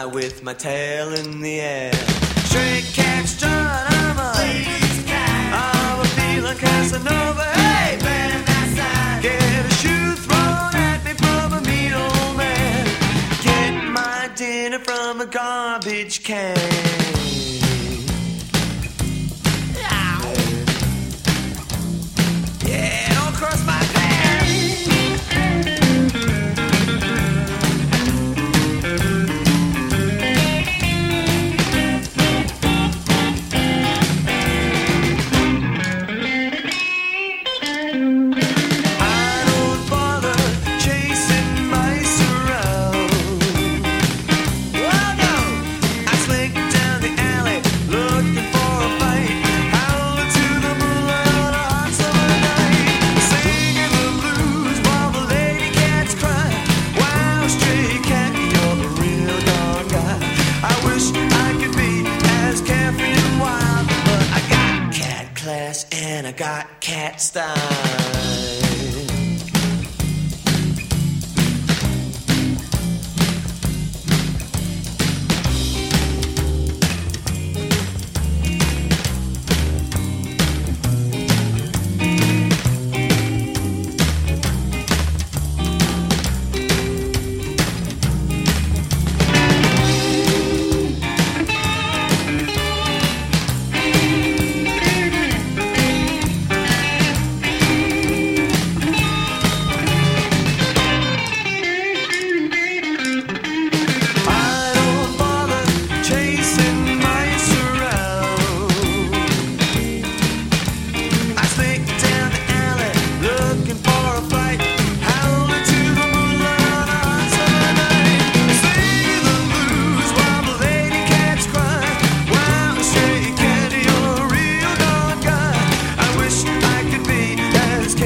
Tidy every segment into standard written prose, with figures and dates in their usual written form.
by with my tail in the air. Stray cat strut, I'm a ladies' cat. I'm a feeling Casanova. Hey, man, that's that. Get a shoe thrown at me from a mean old man. Get my dinner from a garbage can. Yeah, don't cross my path. And I got cat style.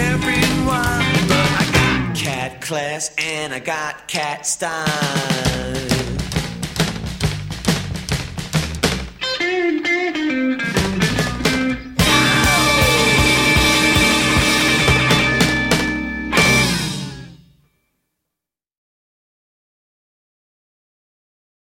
Class and I got cat style.